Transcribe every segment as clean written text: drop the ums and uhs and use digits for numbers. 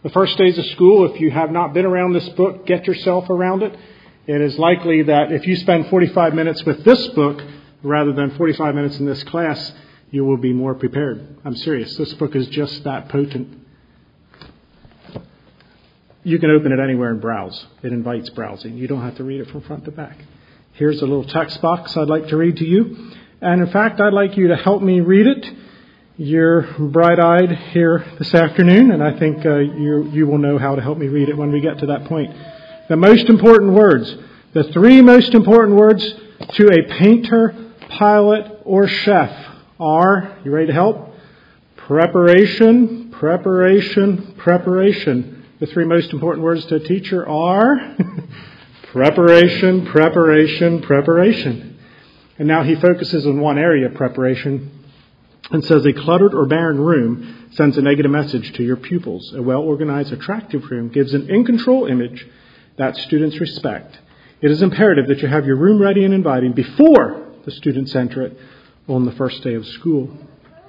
The first days of school, if you have not been around this book, get yourself around it. It is likely that if you spend 45 minutes with this book rather than 45 minutes in this class, you will be more prepared. I'm serious. This book is just that potent. You can open it anywhere and browse. It invites browsing. You don't have to read it from front to back. Here's a little text box I'd like to read to you. And in fact, I'd like you to help me read it. You're bright-eyed here this afternoon, and I think you will know how to help me read it when we get to that point. The most important words, the three most important words to a painter, pilot, or chef are, you ready to help? Preparation, preparation, preparation. The three most important words to a teacher are preparation, preparation, preparation. And now he focuses on one area of preparation and says a cluttered or barren room sends a negative message to your pupils. A well-organized, attractive room gives an in-control image that students respect. It is imperative that you have your room ready and inviting before the students enter it on the first day of school.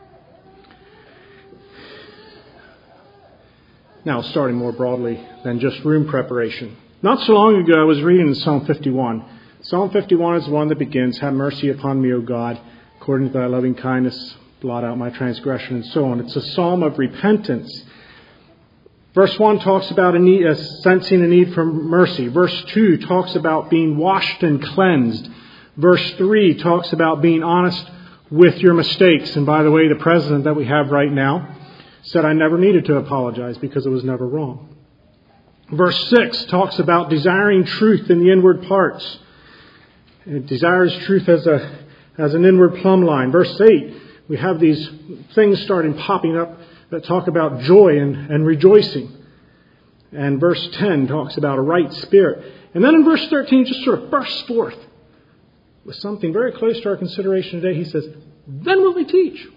Now, starting more broadly than just room preparation. Not so long ago, I was reading Psalm 51. Psalm 51 is the one that begins, "Have mercy upon me, O God, according to thy loving kindness, blot out my transgression," and so on. It's a psalm of repentance. Verse 1 talks about sensing a need for mercy. Verse 2 talks about being washed and cleansed. Verse 3 talks about being honest with your mistakes. And by the way, the president that we have right now said I never needed to apologize because it was never wrong. Verse 6 talks about desiring truth in the inward parts. It desires truth as an inward plumb line. Verse 8, we have these things starting popping up that talk about joy and rejoicing. And verse 10 talks about a right spirit. And then in verse 13, just sort of bursts forth with something very close to our consideration today. He says, "Then will they teach."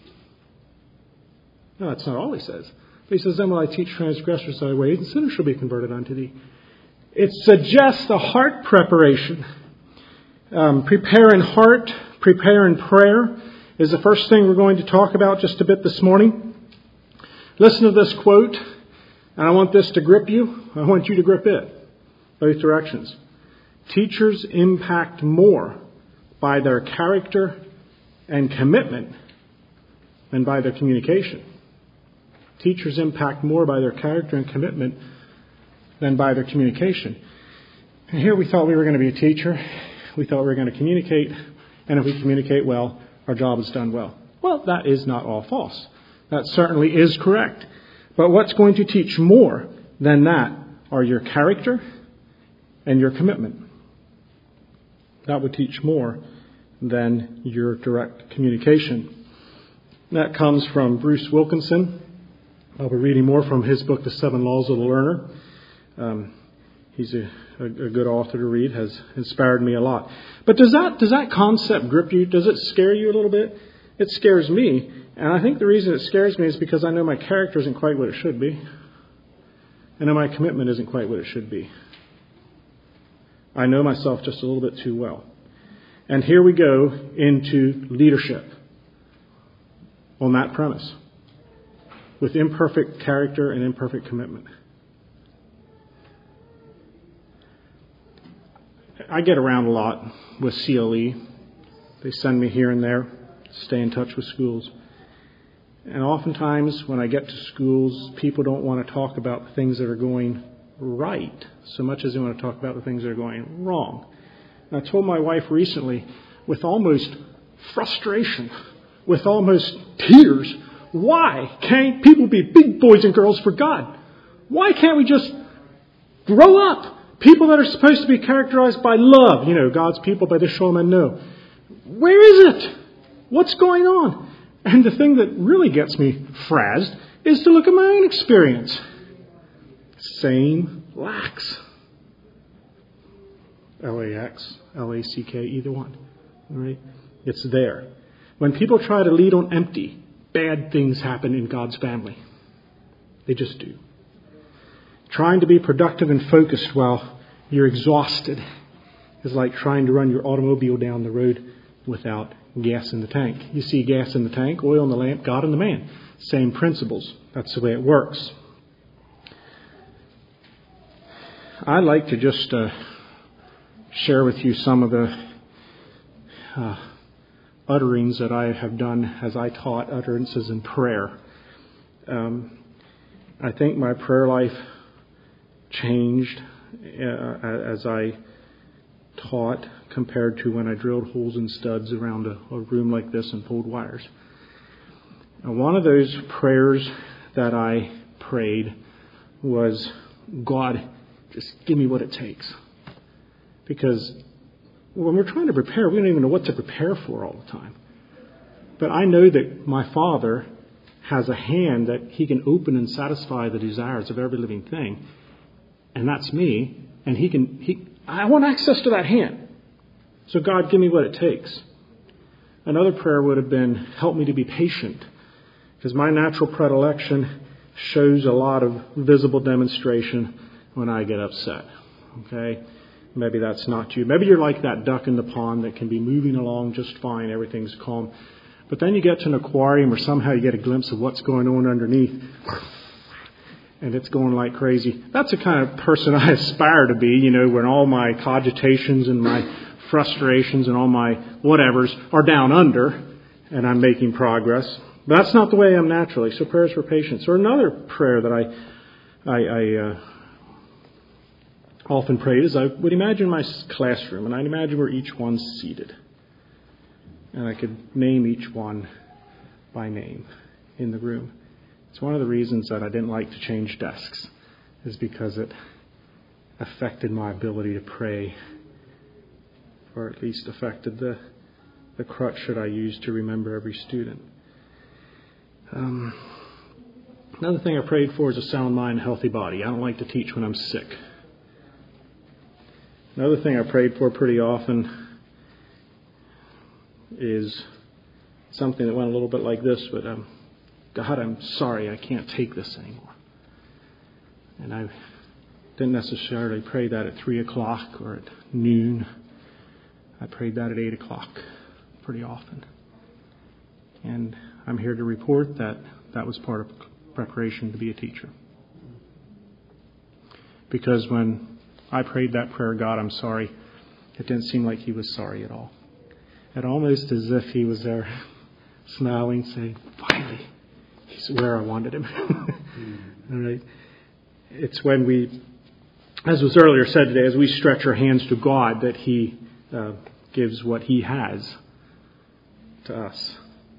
No, that's not all he says. But he says, "Then will I teach transgressors thy ways, and sinners shall be converted unto thee." It suggests a heart preparation. Prepare in heart, prepare in prayer is the first thing we're going to talk about just a bit this morning. Listen to this quote, and I want this to grip you. I want you to grip it, both directions. Teachers impact more by their character and commitment than by their communication. Teachers impact more by their character and commitment than by their communication. And here we thought we were going to be a teacher. We thought we were going to communicate, and if we communicate well, our job is done well. Well, that is not all false. That certainly is correct. But what's going to teach more than that are your character and your commitment. That would teach more than your direct communication. That comes from Bruce Wilkinson. I'll be reading more from his book, The 7 Laws of the Learner. He's a good author to read, has inspired me a lot. But does that concept grip you? Does it scare you a little bit? It scares me. And I think the reason it scares me is because I know my character isn't quite what it should be. I know my commitment isn't quite what it should be. I know myself just a little bit too well. And here we go into leadership on that premise, with imperfect character and imperfect commitment. I get around a lot with CLE. They send me here and there, stay in touch with schools. And oftentimes when I get to schools, people don't want to talk about the things that are going right so much as they want to talk about the things that are going wrong. And I told my wife recently, with almost frustration, with almost tears, why can't people be big boys and girls for God? Why can't we just grow up? People that are supposed to be characterized by love. You know, God's people, by this shall men know. Where is it? What's going on? And the thing that really gets me frazzed is to look at my own experience. Same lacks. L-A-X, L-A-C-K, either one. All right? It's there. When people try to lead on empty, bad things happen in God's family. They just do. Trying to be productive and focused while you're exhausted is like trying to run your automobile down the road without gas in the tank. You see gas in the tank, oil in the lamp, God in the man. Same principles. That's the way it works. I'd like to just share with you some of the utterings that I have done as I taught utterances in prayer. I think my prayer life changed as I taught compared to when I drilled holes in studs around a room like this and pulled wires. And one of those prayers that I prayed was, God, just give me what it takes. Because when we're trying to prepare, we don't even know what to prepare for all the time. But I know that my Father has a hand that He can open and satisfy the desires of every living thing. And that's me. And I want access to that hand. So God, give me what it takes. Another prayer would have been, help me to be patient. Because my natural predilection shows a lot of visible demonstration when I get upset. Okay? Maybe that's not you. Maybe you're like that duck in the pond that can be moving along just fine. Everything's calm. But then you get to an aquarium or somehow you get a glimpse of what's going on underneath. And it's going like crazy. That's the kind of person I aspire to be, when all my cogitations and my frustrations and all my whatevers are down under and I'm making progress. But that's not the way I am naturally. So prayers for patience. Or another prayer that I often prayed is I would imagine my classroom, and I'd imagine where each one's seated. And I could name each one by name in the room. It's one of the reasons that I didn't like to change desks, is because it affected my ability to pray, or at least affected the crutch that I used to remember every student. Another thing I prayed for is a sound mind and healthy body. I don't like to teach when I'm sick. Another thing I prayed for pretty often is something that went a little bit like this, but God, I'm sorry, I can't take this anymore. And I didn't necessarily pray that at 3 o'clock or at noon. I prayed that at 8 o'clock pretty often. And I'm here to report that that was part of preparation to be a teacher. Because when I prayed that prayer, God, I'm sorry, it didn't seem like He was sorry at all. It almost as if He was there smiling, saying, finally, He's where I wanted Him. All right. It's when we, as was earlier said today, as we stretch our hands to God, that He gives what He has to us.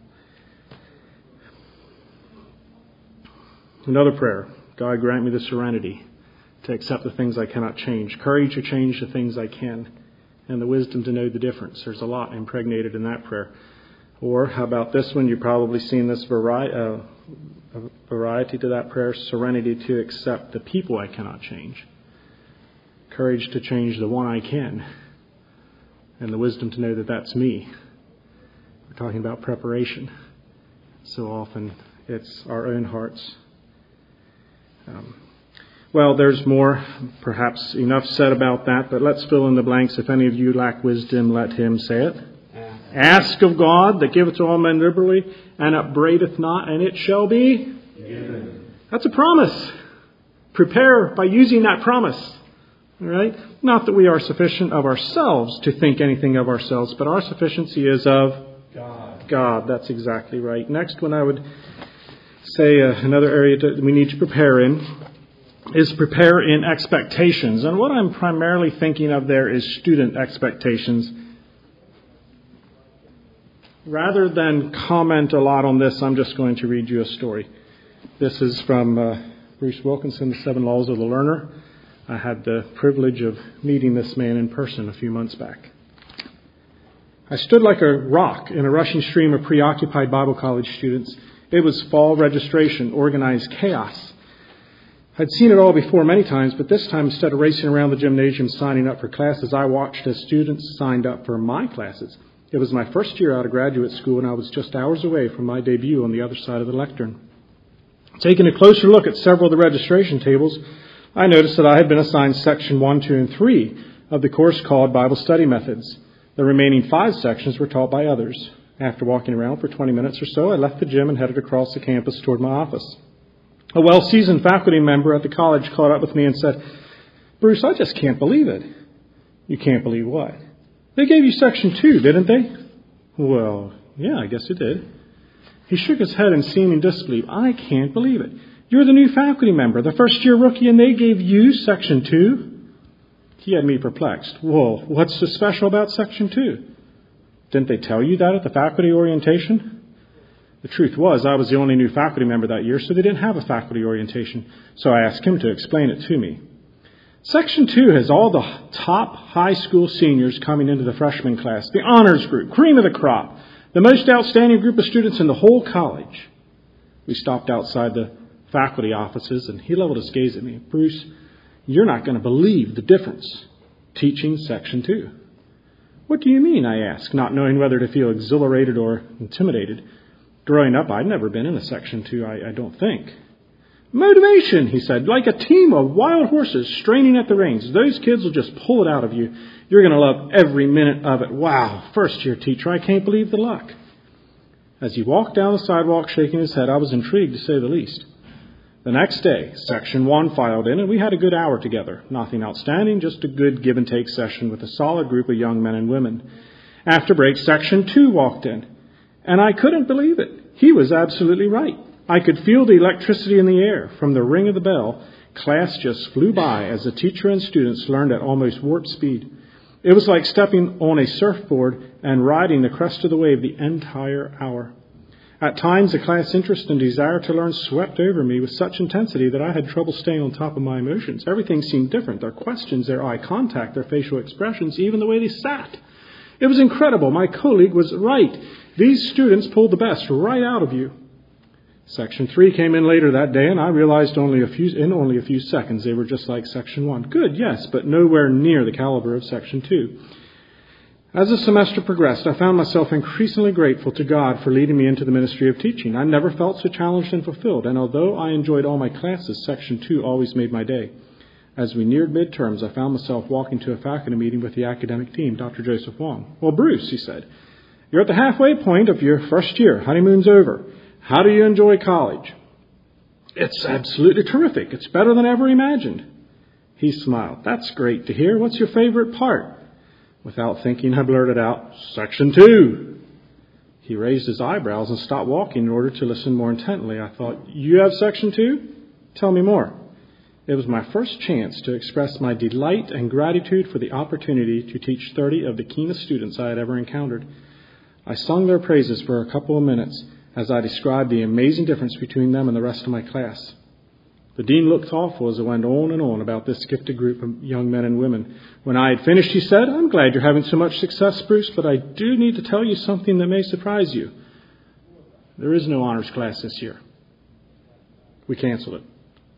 Another prayer, God, grant me the serenity to accept the things I cannot change, courage to change the things I can, and the wisdom to know the difference. There's a lot impregnated in that prayer. Or how about this one? You've probably seen this variety to that prayer, serenity to accept the people I cannot change, courage to change the one I can, and the wisdom to know that that's me. We're talking about preparation. So often it's our own hearts. Well, there's more, perhaps enough said about that, but let's fill in the blanks. If any of you lack wisdom, let him say it. Ask of God that giveth to all men liberally, and upbraideth not, and it shall be given. That's a promise. Prepare by using that promise. All right? Not that we are sufficient of ourselves to think anything of ourselves, but our sufficiency is of God. That's exactly right. Next one I would say another area that we need to prepare in is prepare in expectations. And what I'm primarily thinking of there is student expectations. Rather than comment a lot on this, I'm just going to read you a story. This is from Bruce Wilkinson, The 7 Laws of the Learner. I had the privilege of meeting this man in person a few months back. I stood like a rock in a rushing stream of preoccupied Bible college students. It was fall registration, organized chaos. I'd seen it all before many times, but this time, instead of racing around the gymnasium signing up for classes, I watched as students signed up for my classes. It was my first year out of graduate school, and I was just hours away from my debut on the other side of the lectern. Taking a closer look at several of the registration tables, I noticed that I had been assigned section 1, 2, and 3 of the course called Bible Study Methods. The remaining 5 sections were taught by others. After walking around for 20 minutes or so, I left the gym and headed across the campus toward my office. A well-seasoned faculty member at the college caught up with me and said, Bruce, I just can't believe it. You can't believe what? They gave you Section 2, didn't they? Well, yeah, I guess it did. He shook his head in seeming disbelief. I can't believe it. You're the new faculty member, the first-year rookie, and they gave you Section 2? He had me perplexed. Well, what's so special about Section 2? Didn't they tell you that at the faculty orientation? The truth was, I was the only new faculty member that year, so they didn't have a faculty orientation. So I asked him to explain it to me. Section 2 has all the top high school seniors coming into the freshman class, the honors group, cream of the crop, the most outstanding group of students in the whole college. We stopped outside the faculty offices, and he leveled his gaze at me. Bruce, you're not going to believe the difference teaching Section 2. What do you mean, I asked, not knowing whether to feel exhilarated or intimidated. Growing up, I'd never been in a Section 2, I don't think. Motivation, he said, like a team of wild horses straining at the reins. Those kids will just pull it out of you. You're going to love every minute of it. Wow, first-year teacher, I can't believe the luck. As he walked down the sidewalk shaking his head, I was intrigued to say the least. The next day, Section 1 filed in, and we had a good hour together. Nothing outstanding, just a good give-and-take session with a solid group of young men and women. After break, Section 2 walked in, and I couldn't believe it. He was absolutely right. I could feel the electricity in the air. From the ring of the bell, class just flew by as the teacher and students learned at almost warp speed. It was like stepping on a surfboard and riding the crest of the wave the entire hour. At times, the class interest and desire to learn swept over me with such intensity that I had trouble staying on top of my emotions. Everything seemed different. Their questions, their eye contact, their facial expressions, even the way they sat. It was incredible. My colleague was right. These students pulled the best right out of you. Section 3 came in later that day, and I realized in only a few seconds they were just like Section 1. Good, yes, but nowhere near the caliber of Section 2. As the semester progressed, I found myself increasingly grateful to God for leading me into the ministry of teaching. I never felt so challenged and fulfilled, and although I enjoyed all my classes, Section 2 always made my day. As we neared midterms, I found myself walking to a faculty meeting with the academic team, Dr. Joseph Wong. Well, Bruce, he said, you're at the halfway point of your first year. Honeymoon's over. How do you enjoy college? It's absolutely terrific. It's better than I ever imagined. He smiled. That's great to hear. What's your favorite part? Without thinking, I blurted out, Section 2. He raised his eyebrows and stopped walking in order to listen more intently. I thought, you have Section 2? Tell me more. It was my first chance to express my delight and gratitude for the opportunity to teach 30 of the keenest students I had ever encountered. I sung their praises for a couple of minutes as I described the amazing difference between them and the rest of my class. The dean looked thoughtful as I went on and on about this gifted group of young men and women. When I had finished, he said, I'm glad you're having so much success, Bruce, but I do need to tell you something that may surprise you. There is no honors class this year. We canceled it.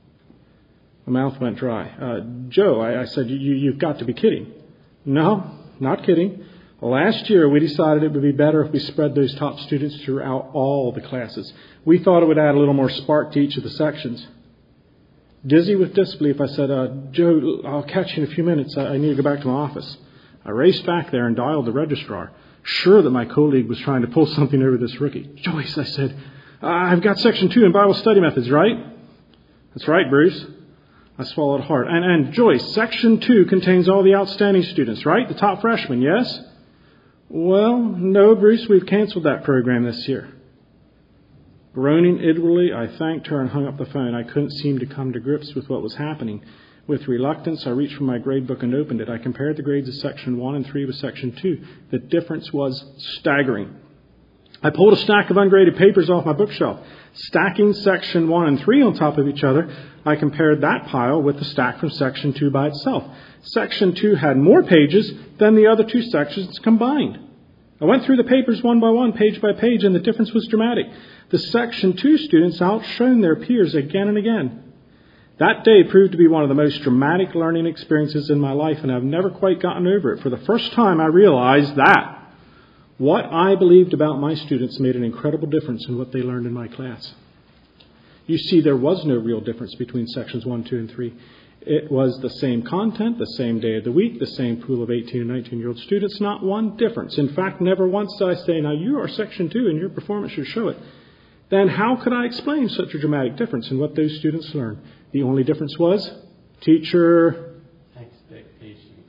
My mouth went dry. Joe, I said, you've got to be kidding. No, not kidding. Last year, we decided it would be better if we spread those top students throughout all the classes. We thought it would add a little more spark to each of the sections. Dizzy with disbelief, I said, Joe, I'll catch you in a few minutes. I need to go back to my office. I raced back there and dialed the registrar, sure that my colleague was trying to pull something over this rookie. Joyce, I said, I've got Section 2 in Bible study methods, right? That's right, Bruce. I swallowed hard. And Joyce, Section 2 contains all the outstanding students, right? The top freshmen, yes? Well, no, Bruce, we've canceled that program this year. Groaning inwardly, I thanked her and hung up the phone. I couldn't seem to come to grips with what was happening. With reluctance, I reached for my grade book and opened it. I compared the grades of Section 1 and 3 with Section 2. The difference was staggering. I pulled a stack of ungraded papers off my bookshelf. Stacking Section 1 and 3 on top of each other, I compared that pile with the stack from Section 2 by itself. Section 2 had more pages than the other two sections combined. I went through the papers one by one, page by page, and the difference was dramatic. The Section 2 students outshone their peers again and again. That day proved to be one of the most dramatic learning experiences in my life, and I've never quite gotten over it. For the first time, I realized that what I believed about my students made an incredible difference in what they learned in my class. You see, there was no real difference between Sections 1, 2, and 3. It was the same content, the same day of the week, the same pool of 18 and 19-year-old students, not one difference. In fact, never once did I say, now you are Section 2 and your performance should show it. Then how could I explain such a dramatic difference in what those students learned? The only difference was, teacher,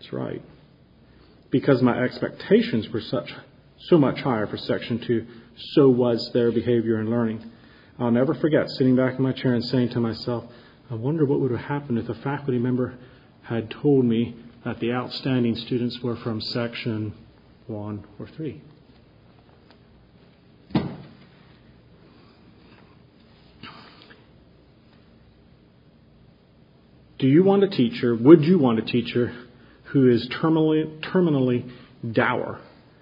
That's right. Because my expectations were so much higher for Section 2, so was their behavior and learning. I'll never forget sitting back in my chair and saying to myself, I wonder what would have happened if a faculty member had told me that the outstanding students were from Section 1 or 3. Do you want a teacher, would you want a teacher who is terminally dour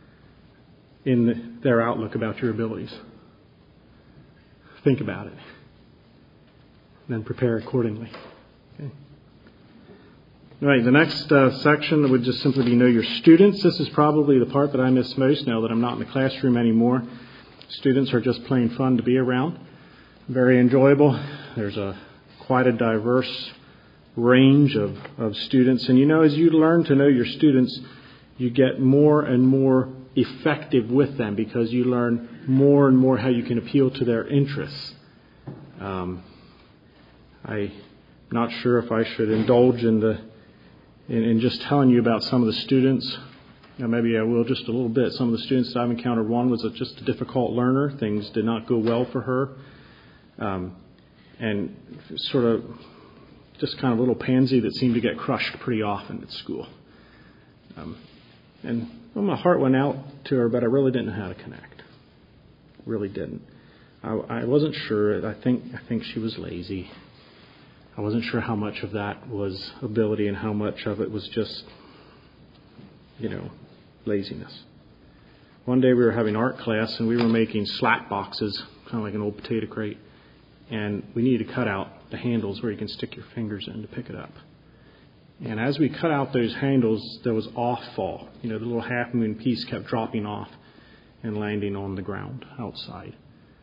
in their outlook about your abilities? Think about it. Then prepare accordingly. Okay. All right, the next section would just simply be know your students. This is probably the part that I miss most now that I'm not in the classroom anymore. Students are just plain fun to be around. Very enjoyable. There's quite a diverse range of students. And as you learn to know your students, you get more and more effective with them because you learn more and more how you can appeal to their interests. I'm not sure if I should indulge in just telling you about some of the students. Maybe I will just a little bit. Some of the students that I've encountered, one was just a difficult learner. Things did not go well for her. And sort of just kind of a little pansy that seemed to get crushed pretty often at school. My heart went out to her, but I really didn't know how to connect. Really didn't. I wasn't sure. I think she was lazy. I wasn't sure how much of that was ability and how much of it was just, laziness. One day we were having art class and we were making slat boxes, kind of like an old potato crate. And we needed to cut out the handles where you can stick your fingers in to pick it up. And as we cut out those handles, there was off-fall. The little half-moon piece kept dropping off and landing on the ground outside.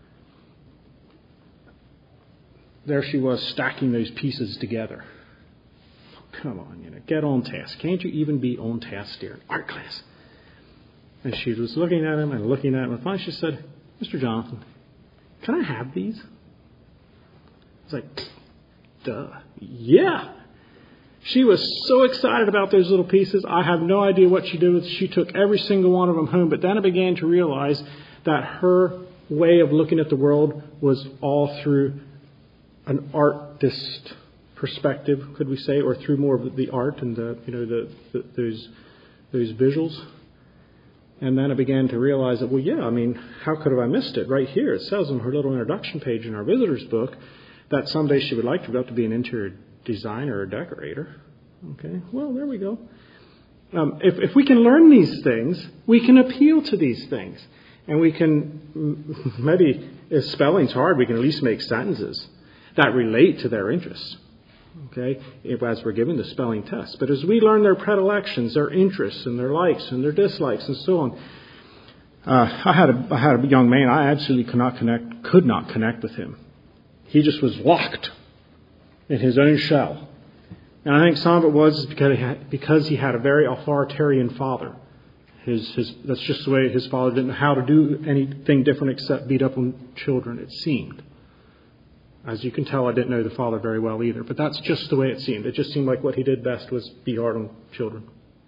There she was stacking those pieces together. Come on, get on task. Can't you even be on task during art class? And she was looking at him and looking at him. And finally she said, Mr. Jonathan, can I have these? I was like, duh. Yeah. She was so excited about those little pieces. I have no idea what she did with. She took every single one of them home. But then I began to realize that her way of looking at the world was all through an artist perspective, could we say, or through more of the art and those visuals. And then I began to realize that, how could have I missed it? Right here, it says on her little introduction page in our visitor's book that someday she would like to go up to be an interior designer or decorator. Okay, well, there we go. If we can learn these things, we can appeal to these things. And we can, maybe if spelling's hard, we can at least make sentences that relate to their interests. Okay, as we're giving the spelling test. But as we learn their predilections, their interests, and their likes and their dislikes, and so on. I had a young man. I absolutely could not connect with him. He just was locked in his own shell. And I think some of it was because he had a very authoritarian father. That's just the way his father didn't know how to do anything different except beat up on children, it seemed. As you can tell, I didn't know the father very well either. But that's just the way it seemed. It just seemed like what he did best was be hard on children.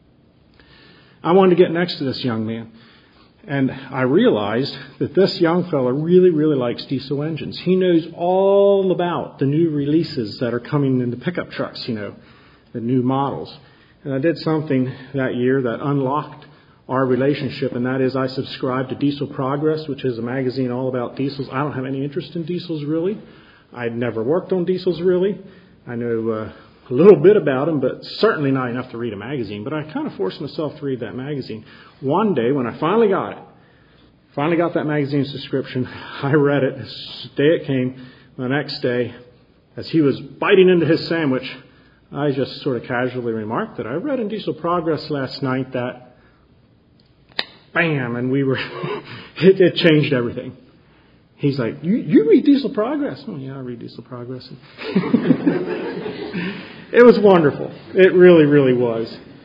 I wanted to get next to this young man. And I realized that this young fellow really, really likes diesel engines. He knows all about the new releases that are coming in the pickup trucks, the new models. And I did something that year that unlocked our relationship, and that is I subscribed to Diesel Progress, which is a magazine all about diesels. I don't have any interest in diesels, really. I'd never worked on diesels, really. I know a little bit about them, but certainly not enough to read a magazine. But I kind of forced myself to read that magazine. One day, when I finally got that magazine subscription, I read it. The day it came, the next day, as he was biting into his sandwich, I just sort of casually remarked that I read in Diesel Progress last night that, bam, and it changed everything. He's like, you read Diesel Progress? Oh, yeah, I read Diesel Progress. It was wonderful. It really, really was.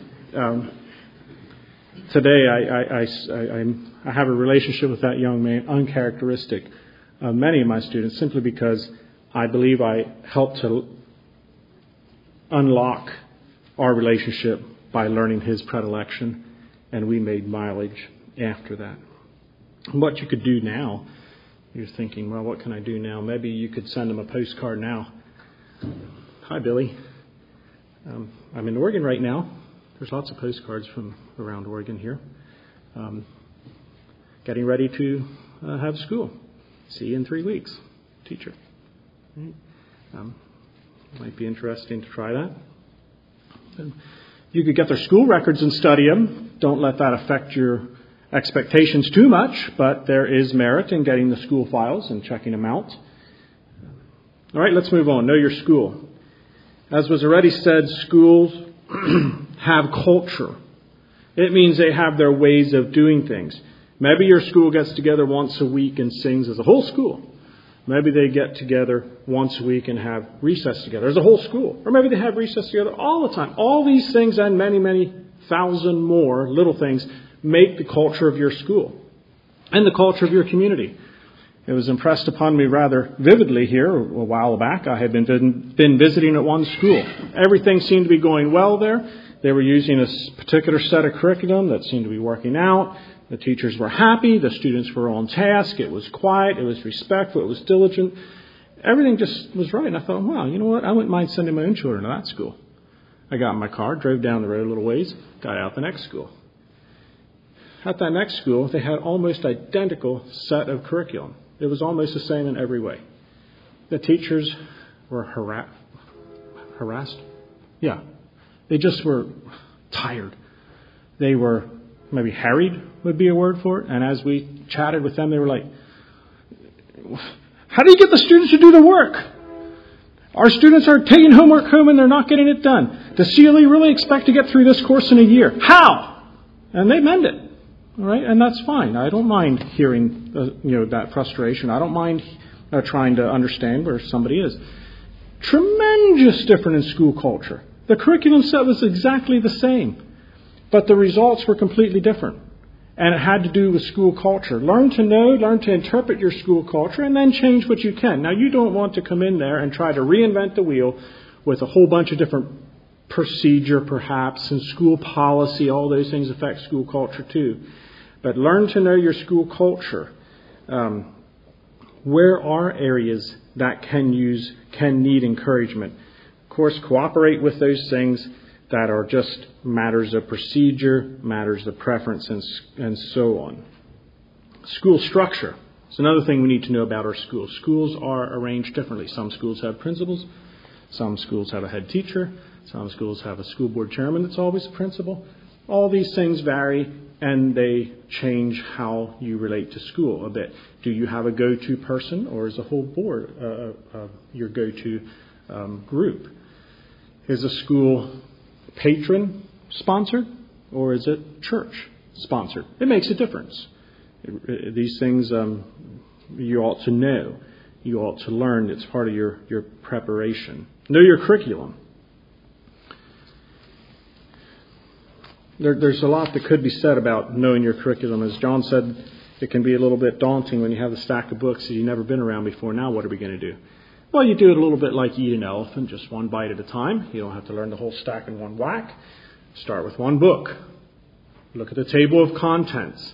Today, I have a relationship with that young man, uncharacteristic of many of my students, simply because I believe I helped to unlock our relationship by learning his predilection, and we made mileage after that. What you could do now, you're thinking, well, what can I do now? Maybe you could send him a postcard now. Hi, Billy. I'm in Oregon right now. There's lots of postcards from around Oregon here. Getting ready to have school. See you in 3 weeks, teacher. Might be interesting to try that. You could get their school records and study them. Don't let that affect your expectations too much, but there is merit in getting the school files and checking them out. All right, let's move on. Know your school. As was already said, schools have culture. It means they have their ways of doing things. Maybe your school gets together once a week and sings as a whole school. Maybe they get together once a week and have recess together as a whole school. Or maybe they have recess together all the time. All these things and many, many thousand more little things make the culture of your school and the culture of your community. It was impressed upon me rather vividly here a while back. I had been visiting at one school. Everything seemed to be going well there. They were using a particular set of curriculum that seemed to be working out. The teachers were happy. The students were on task. It was quiet. It was respectful. It was diligent. Everything just was right. And I thought, wow, you know what? I wouldn't mind sending my own children to that school. I got in my car, drove down the road a little ways, got out the next school. At that next school, they had almost identical set of curriculum. It was almost the same in every way. The teachers were harassed. Yeah. They just were tired. They were maybe harried would be a word for it. And as we chatted with them, they were like, how do you get the students to do the work? Our students are taking homework home and they're not getting it done. Does CLE really expect to get through this course in a year? How? And they mend it. All right, and that's fine. I don't mind hearing that frustration. I don't mind trying to understand where somebody is. Tremendous difference in school culture. The curriculum set was exactly the same, but the results were completely different. And it had to do with school culture. Learn to know, learn to interpret your school culture, and then change what you can. Now, you don't want to come in there and try to reinvent the wheel with a whole bunch of different procedure, perhaps, and school policy. All those things affect school culture, too. But learn to know your school culture. Where are areas that can need encouragement? Of course, cooperate with those things that are just matters of procedure, matters of preference, and so on. School structure. It's another thing we need to know about our schools. Schools are arranged differently. Some schools have principals. Some schools have a head teacher. Some schools have a school board chairman that's always a principal. All these things vary, and they change how you relate to school a bit. Do you have a go-to person, or is the whole board your go-to group? Is a school patron sponsored, or is it church sponsored? It makes a difference. These things you ought to know. You ought to learn. It's part of your preparation. Know your curriculum. There's a lot that could be said about knowing your curriculum. As John said, it can be a little bit daunting when you have a stack of books that you've never been around before. Now what are we going to do? Well, you do it a little bit like you eat an elephant, just one bite at a time. You don't have to learn the whole stack in one whack. Start with one book. Look at the table of contents.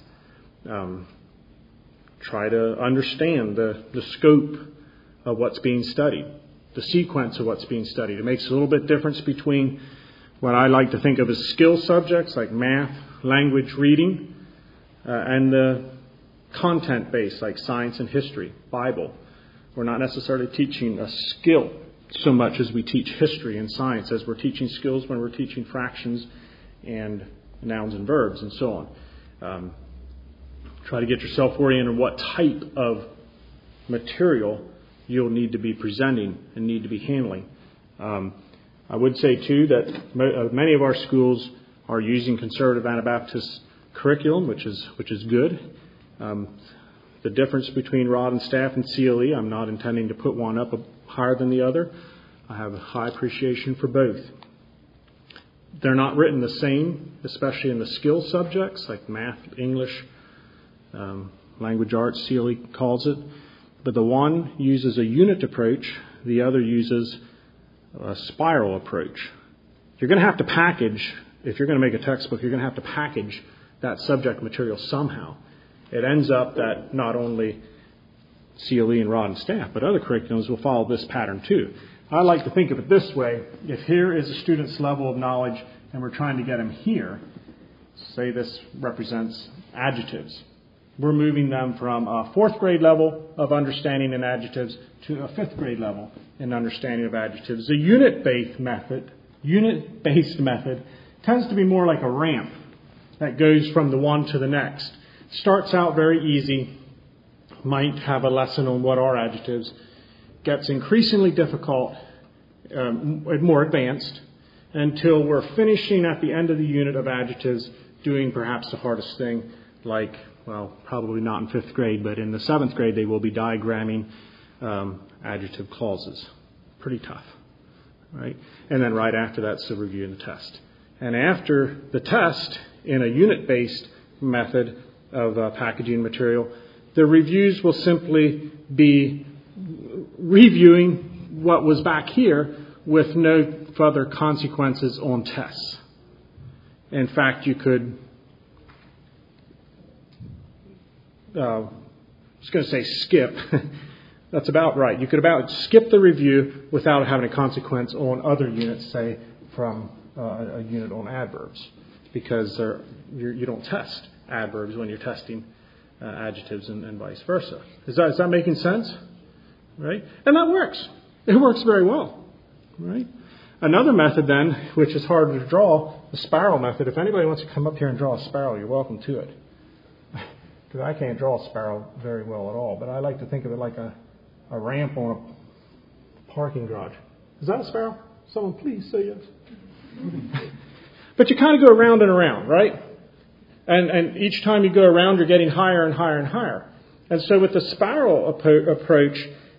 Try to understand the scope of what's being studied, the sequence of what's being studied. It makes a little bit difference between what I like to think of as skill subjects like math, language, reading, and the content-based like science and history, Bible. We're not necessarily teaching a skill so much as we teach history and science, as we're teaching skills when we're teaching fractions and nouns and verbs and so on. Try to get yourself oriented on what type of material you'll need to be presenting and need to be handling. I would say, too, that many of our schools are using conservative Anabaptist curriculum, which is good. The difference between Rod and Staff and CLE, I'm not intending to put one up higher than the other. I have a high appreciation for both. They're not written the same, especially in the skill subjects like math, English, language arts, CLE calls it. But the one uses a unit approach, the other uses a spiral approach. You're going to have to package if you're going to make a textbook, you're going to have to package that subject material somehow. It ends up that not only CLE and Rod and Staff, but other curriculums will follow this pattern too. I like to think of it this way. If here is a student's level of knowledge and we're trying to get him here, say this represents adjectives. We're moving them from a 4th grade level of understanding in adjectives to a 5th grade level in understanding of adjectives. The unit-based method tends to be more like a ramp that goes from the one to the next. Starts out very easy, might have a lesson on what are adjectives, gets increasingly difficult, more advanced, until we're finishing at the end of the unit of adjectives doing perhaps the hardest thing, like, well, probably not in 5th grade, but in the 7th grade they will be diagramming adjective clauses. Pretty tough, right? And then right after that's the review and the test. And after the test, in a unit-based method of packaging material, the reviews will simply be reviewing what was back here with no further consequences on tests. In fact, you could, I was going to say skip. That's about right. You could about skip the review without having a consequence on other units, say from a unit on adverbs, because you don't test adverbs when you're testing adjectives and vice versa. Is that making sense? Right? And that works. It works very well. Right? Another method then, which is harder to draw, the spiral method. If anybody wants to come up here and draw a spiral, you're welcome to it. Because I can't draw a spiral very well at all. But I like to think of it like a ramp on a parking garage. Is that a spiral? Someone please say yes. But you kind of go around and around, right? And each time you go around, you're getting higher and higher and higher. And so with the spiral approach,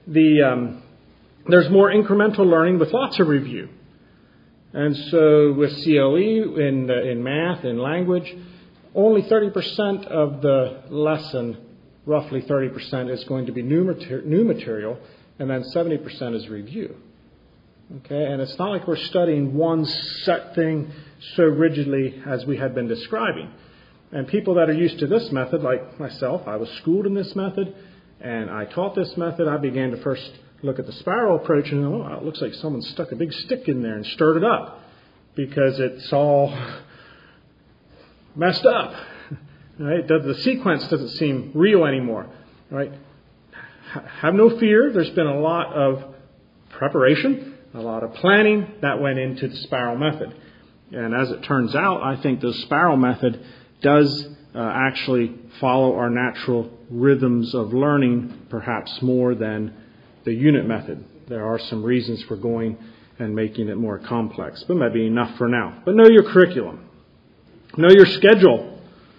there's more incremental learning with lots of review. And so with CLE, in math, in language, only 30% of the lesson, roughly 30%, is going to be new material, and then 70% is review. Okay, and it's not like we're studying one set thing so rigidly as we had been describing. And people that are used to this method, like myself, I was schooled in this method, and I taught this method. I began to first look at the spiral approach, and it looks like someone stuck a big stick in there and stirred it up, because it's all messed up. Right? The sequence doesn't seem real anymore. Right? Have no fear. There's been a lot of preparation, a lot of planning that went into the spiral method. And as it turns out, I think the spiral method does actually follow our natural rhythms of learning perhaps more than the unit method. There are some reasons for going and making it more complex, but maybe enough for now. But know your curriculum. Know your schedule.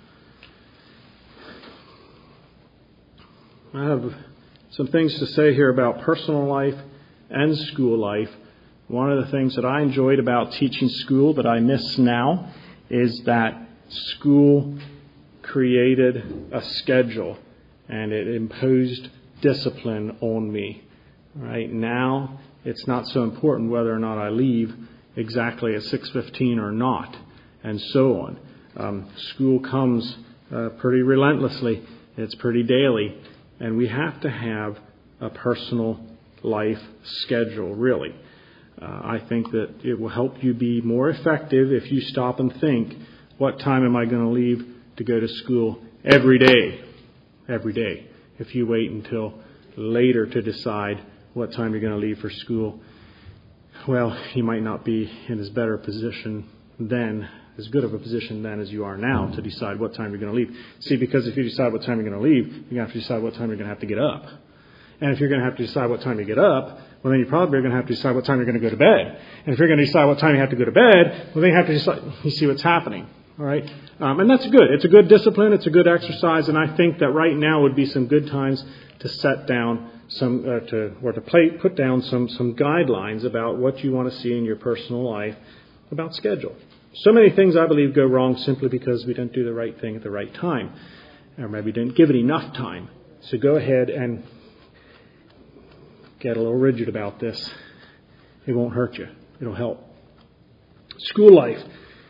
I have some things to say here about personal life and school life. One of the things that I enjoyed about teaching school that I miss now is that school created a schedule and it imposed discipline on me. Right now, it's not so important whether or not I leave exactly at 6:15 or not, and so on. School comes pretty relentlessly. It's pretty daily, and we have to have a personal life schedule, really. I think that it will help you be more effective if you stop and think, what time am I going to leave to go to school every day? Every day. If you wait until later to decide what time you're going to leave for school, well, you might not be in as better a position then, as good of a position then as you are now to decide what time you're going to leave. See, because if you decide what time you're going to leave, you're going to have to decide what time you're going to have to get up. And if you're going to have to decide what time you get up, well, then you probably are going to have to decide what time you're going to go to bed. And if you're going to decide what time you have to go to bed, well, then you have to decide, you see what's happening. All right? And that's good. It's a good discipline. It's a good exercise. And I think that right now would be some good times to set down put down some guidelines about what you want to see in your personal life about schedule. So many things, I believe, go wrong simply because we don't do the right thing at the right time. Or maybe didn't give it enough time. So go ahead and get a little rigid about this. It won't hurt you. It'll help. School life.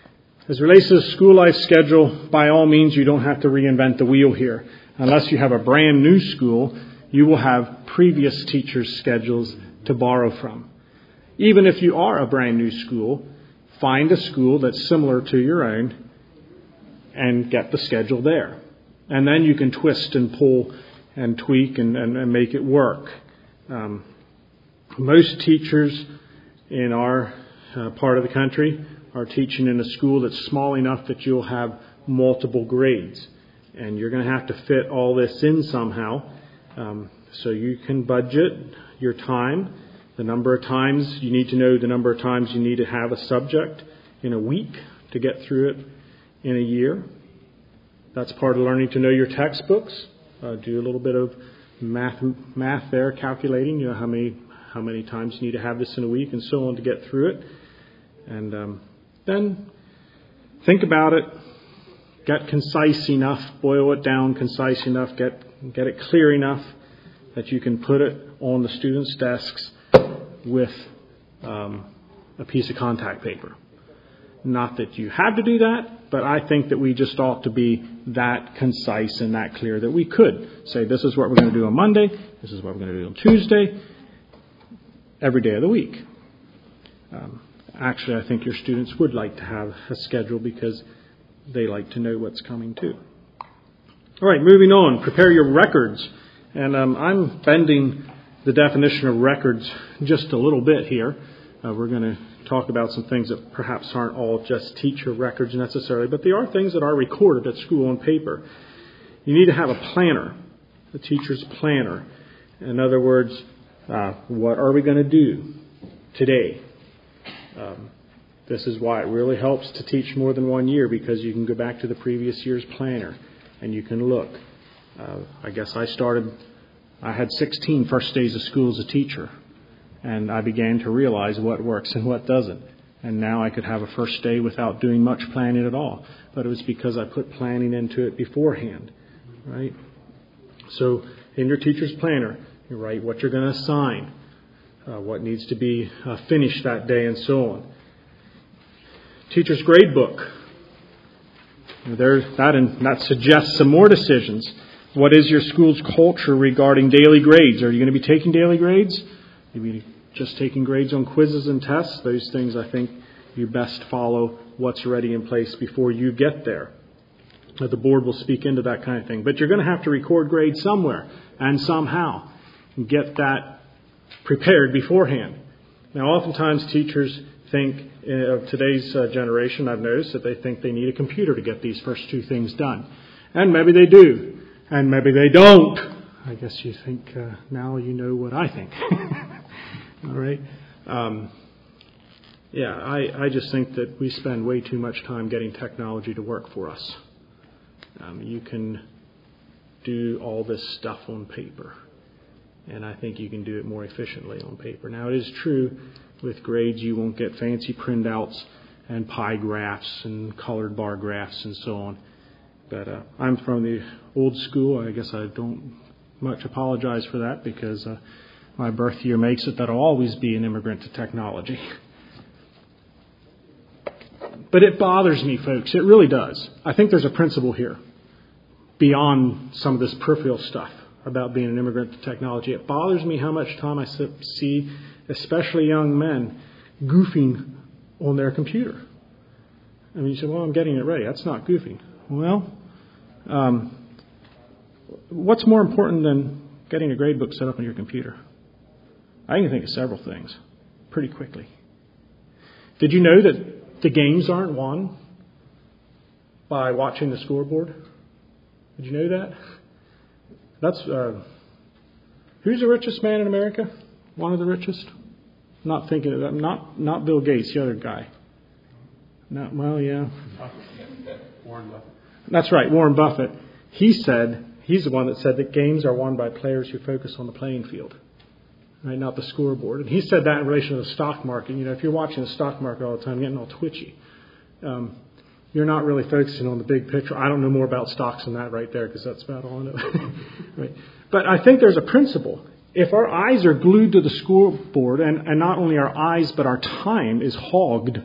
As it relates to the school life schedule, by all means, you don't have to reinvent the wheel here. Unless you have a brand new school, you will have previous teachers' schedules to borrow from. Even if you are a brand new school, find a school that's similar to your own and get the schedule there. And then you can twist and pull and tweak and make it work. Most teachers in our part of the country are teaching in a school that's small enough that you'll have multiple grades. And you're going to have to fit all this in somehow. So you can budget your time, the number of times you need to know the number of times you need to have a subject in a week to get through it in a year. That's part of learning to know your textbooks. Do a little bit of math there, calculating, how many times you need to have this in a week and so on to get through it. And then think about it, get concise enough, boil it down concise enough, get it clear enough that you can put it on the students' desks with a piece of contact paper. Not that you have to do that, but I think that we just ought to be that concise and that clear that we could say, this is what we're going to do on Monday, this is what we're going to do on Tuesday, every day of the week. Actually, I think your students would like to have a schedule because they like to know what's coming too. All right, moving on. Prepare your records. And I'm bending the definition of records just a little bit here. We're going to talk about some things that perhaps aren't all just teacher records necessarily, but they are things that are recorded at school on paper. You need to have a planner, a teacher's planner. In other words, what are we going to do today? This is why it really helps to teach more than 1 year, because you can go back to the previous year's planner and you can look. I guess I had 16 first days of school as a teacher, and I began to realize what works and what doesn't. And now I could have a first day without doing much planning at all. But it was because I put planning into it beforehand, right? So in your teacher's planner, you write what you're going to assign, what needs to be finished that day, and so on. Teacher's grade book. That suggests some more decisions. What is your school's culture regarding daily grades? Are you going to be taking daily grades? Are you going to be just taking grades on quizzes and tests? Those things, I think, you best follow what's already in place before you get there. The board will speak into that kind of thing. But you're going to have to record grades somewhere and somehow. And get that prepared beforehand. Now, oftentimes teachers think, of today's generation, I've noticed that they think they need a computer to get these first two things done. And maybe they do. And maybe they don't. I guess you think, now you know what I think. All right. I just think that we spend way too much time getting technology to work for us. You can do all this stuff on paper. And I think you can do it more efficiently on paper. Now, it is true with grades you won't get fancy printouts and pie graphs and colored bar graphs and so on. But I'm from the old school. I guess I don't much apologize for that, because my birth year makes it that I'll always be an immigrant to technology. But it bothers me, folks. It really does. I think there's a principle here beyond some of this peripheral stuff about being an immigrant to technology. It bothers me how much time I see, especially young men, goofing on their computer. I mean, you say, well, I'm getting it ready. That's not goofing. Well, what's more important than getting a grade book set up on your computer? I can think of several things pretty quickly. Did you know that the games aren't won by watching the scoreboard? Did you know that? That's who's the richest man in America? One of the richest? Not thinking of that. Not Bill Gates, the other guy. No, well, yeah. Warren Buffett. That's right, Warren Buffett. He's the one that said that games are won by players who focus on the playing field, right? Not the scoreboard. And he said that in relation to the stock market. If you're watching the stock market all the time, you're getting all twitchy. You're not really focusing on the big picture. I don't know more about stocks than that right there, because that's about all I know. Right? But I think there's a principle. If our eyes are glued to the scoreboard, and not only our eyes, but our time is hogged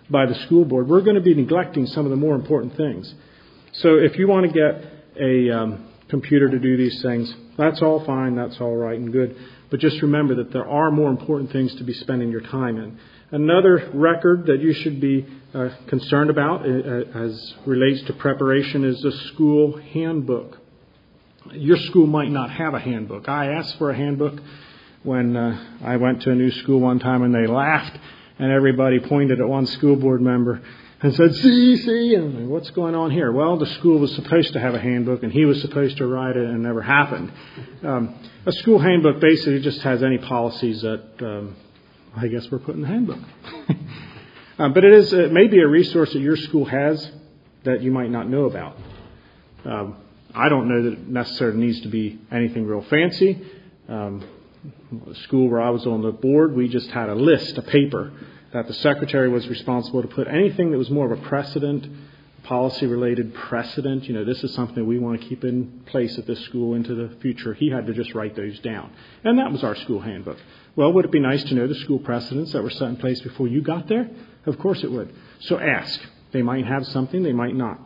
by the school board, we're going to be neglecting some of the more important things. So if you want to get a computer to do these things, that's all fine, that's all right and good. But just remember that there are more important things to be spending your time in. Another record that you should be concerned about as relates to preparation is the school handbook. Your school might not have a handbook. I asked for a handbook when I went to a new school one time, and they laughed, and everybody pointed at one school board member and said, see, and I'm like, what's going on here? Well, the school was supposed to have a handbook, and he was supposed to write it, and it never happened. A school handbook basically just has any policies that I guess we're putting in the handbook. But it may be a resource that your school has that you might not know about. I don't know that it necessarily needs to be anything real fancy. The school where I was on the board, we just had a list, a paper, that the secretary was responsible to put anything that was more of a precedent, policy-related precedent. This is something we want to keep in place at this school into the future. He had to just write those down. And that was our school handbook. Well, would it be nice to know the school precedents that were set in place before you got there? Of course it would. So ask. They might have something, they might not.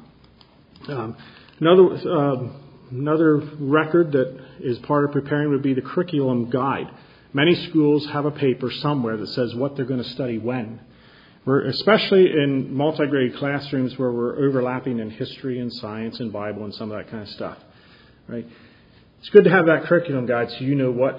Another record that is part of preparing would be the curriculum guide. Many schools have a paper somewhere that says what they're going to study when. Especially in multi-grade classrooms where we're overlapping in history and science and Bible and some of that kind of stuff. Right? It's good to have that curriculum guide so you know what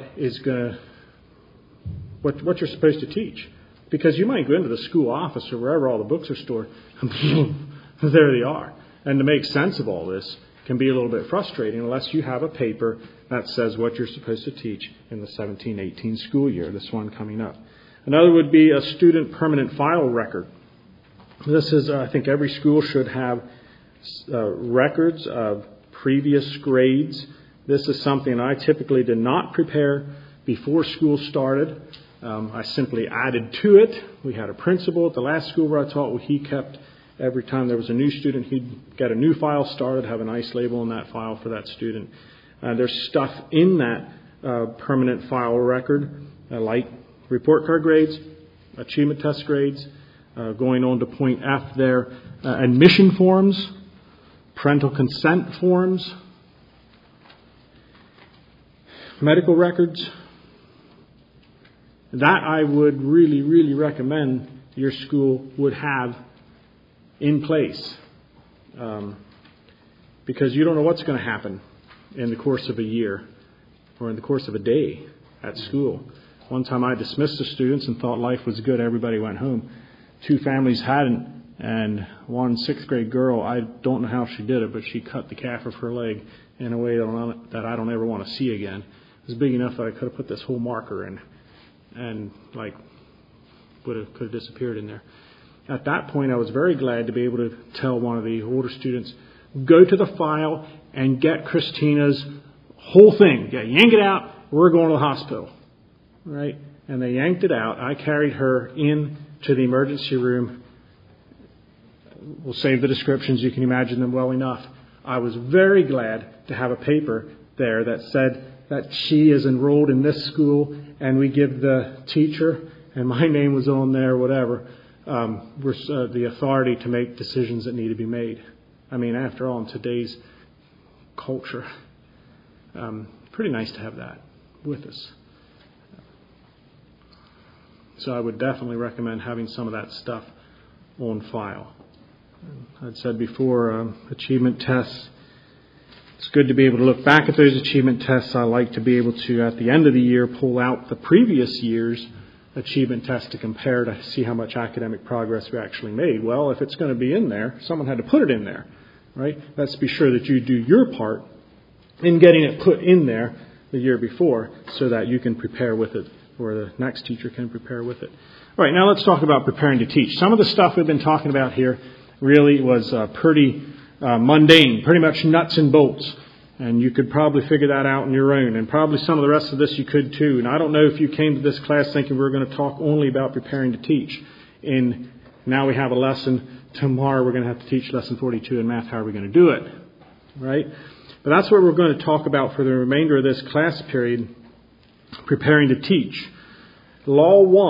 you're supposed to teach. Because you might go into the school office or wherever all the books are stored, and there they are. And to make sense of all this can be a little bit frustrating unless you have a paper that says what you're supposed to teach in the 17-18 school year, this one coming up. Another would be a student permanent file record. This is, I think every school should have records of previous grades. This is something I typically did not prepare before school started. I simply added to it. We had a principal at the last school where I taught. He kept, every time there was a new student, he'd get a new file started, have a nice label on that file for that student. There's stuff in that permanent file record, like report card grades, achievement test grades, going on to point F there, admission forms, parental consent forms, medical records. That I would really, really recommend your school would have in place. Because you don't know what's going to happen in the course of a year or in the course of a day at school. One time I dismissed the students and thought life was good. Everybody went home. 2 families hadn't. And one 6th grade girl, I don't know how she did it, but she cut the calf of her leg in a way that I don't ever want to see again. It was big enough that I could have put this whole marker in. And could have disappeared in there. At that point, I was very glad to be able to tell one of the older students, go to the file and get Christina's whole thing. Yeah, yank it out. We're going to the hospital. Right? And they yanked it out. I carried her in to the emergency room. We'll save the descriptions. You can imagine them well enough. I was very glad to have a paper there that said that she is enrolled in this school, and we give the teacher, and my name was on there, whatever, the authority to make decisions that need to be made. I mean, after all, in today's culture, pretty nice to have that with us. So I would definitely recommend having some of that stuff on file. I'd said before, achievement tests. It's good to be able to look back at those achievement tests. I like to be able to, at the end of the year, pull out the previous year's achievement test to compare to see how much academic progress we actually made. Well, if it's going to be in there, someone had to put it in there, right? Let's be sure that you do your part in getting it put in there the year before so that you can prepare with it, or the next teacher can prepare with it. All right, now let's talk about preparing to teach. Some of the stuff we've been talking about here really was pretty mundane, pretty much nuts and bolts. And you could probably figure that out on your own. And probably some of the rest of this you could too. And I don't know if you came to this class thinking we were going to talk only about preparing to teach. And now we have a lesson. Tomorrow we're going to have to teach lesson 42 in math. How are we going to do it? Right? But that's what we're going to talk about for the remainder of this class period, preparing to teach. Law 1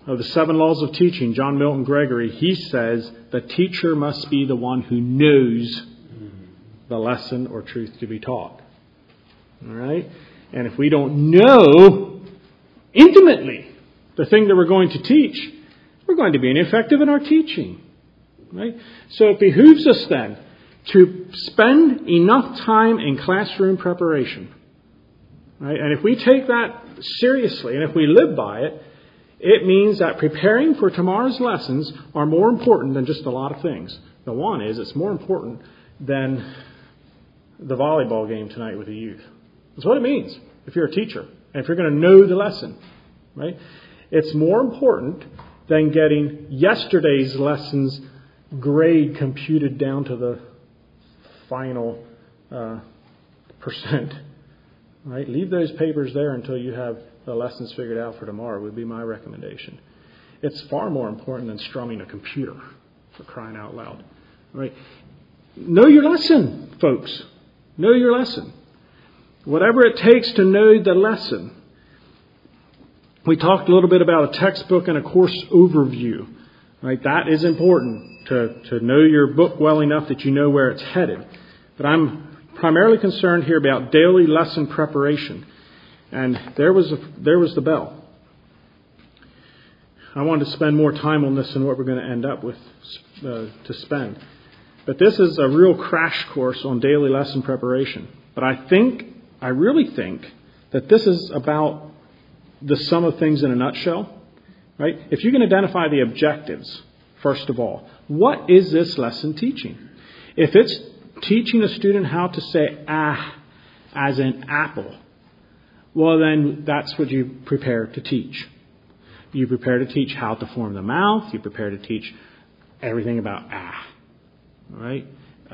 of the 7 laws of teaching, John Milton Gregory, he says the teacher must be the one who knows the lesson or truth to be taught. All right? And if we don't know intimately the thing that we're going to teach, we're going to be ineffective in our teaching. Right? So it behooves us then to spend enough time in classroom preparation. Right? And if we take that seriously and if we live by it, it means that preparing for tomorrow's lessons are more important than just a lot of things. The one is, it's more important than the volleyball game tonight with the youth. That's what it means if you're a teacher and if you're going to know the lesson. Right? It's more important than getting yesterday's lessons grade computed down to the final percent. Right? Leave those papers there until you have the lessons figured out for tomorrow would be my recommendation. It's far more important than strumming a computer, for crying out loud. Right? Know your lesson, folks. Know your lesson. Whatever it takes to know the lesson. We talked a little bit about a textbook and a course overview. Right? That is important to know your book well enough that you know where it's headed. But I'm primarily concerned here about daily lesson preparation. And there was the bell. I wanted to spend more time on this than what we're going to end up with to spend. But this is a real crash course on daily lesson preparation. But I really think that this is about the sum of things in a nutshell. Right? If you can identify the objectives, first of all, what is this lesson teaching? If it's teaching a student how to say as in apple, well, then that's what you prepare to teach. You prepare to teach how to form the mouth. You prepare to teach everything about All right?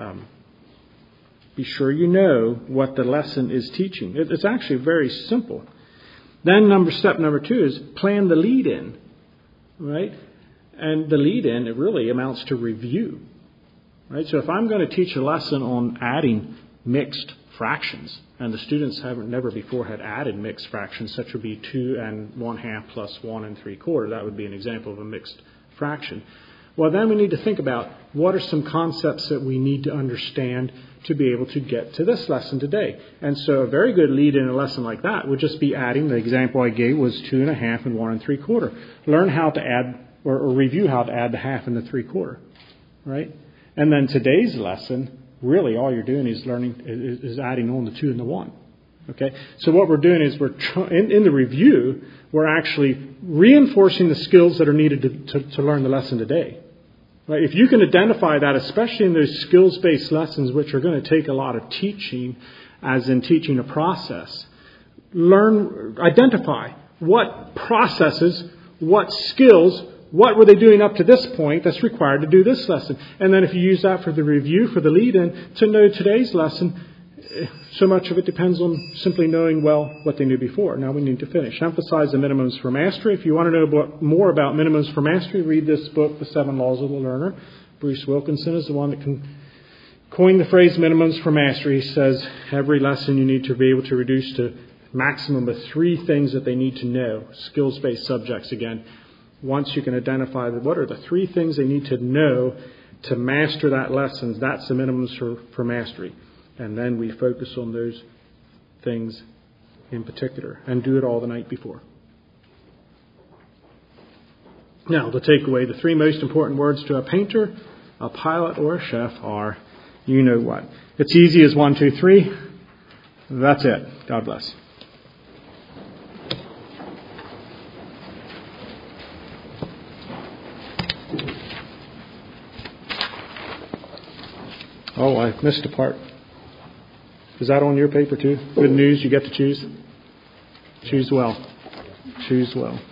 Be sure you know what the lesson is teaching. It's actually very simple. Then step number 2 is plan the lead-in. Right? And the lead-in, it really amounts to review. Right? So if I'm going to teach a lesson on adding mixed fractions, and the students never before had added mixed fractions, such would be 2 1/2 plus 1 3/4. That would be an example of a mixed fraction. Well, then we need to think about what are some concepts that we need to understand to be able to get to this lesson today. And so a very good lead in a lesson like that would just be adding. The example I gave was 2 1/2 and 1 3/4. Learn how to add or review how to add the 1/2 and the 3/4. Right? And then today's lesson, really, all you're doing is adding on the 2 and the 1. Okay, so what we're doing is in the review, we're actually reinforcing the skills that are needed to learn the lesson today. Right? If you can identify that, especially in those skills-based lessons, which are going to take a lot of teaching, as in teaching a process, identify what processes, what skills. What were they doing up to this point that's required to do this lesson? And then if you use that for the review, for the lead-in, to know today's lesson, so much of it depends on simply knowing well what they knew before. Now we need to finish. Emphasize the minimums for mastery. If you want to know more about minimums for mastery, read this book, The 7 Laws of the Learner. Bruce Wilkinson is the one that coined the phrase minimums for mastery. He says every lesson you need to be able to reduce to maximum of 3 things that they need to know. Skills-based subjects again. Once you can identify what are the 3 things they need to know to master that lesson, that's the minimums for mastery. And then we focus on those things in particular and do it all the night before. Now, the takeaway, the 3 most important words to a painter, a pilot, or a chef are, you know what. It's easy as 1, 2, 3. That's it. God bless. Oh, I missed a part. Is that on your paper too? Good news, you get to choose. Choose well. Choose well.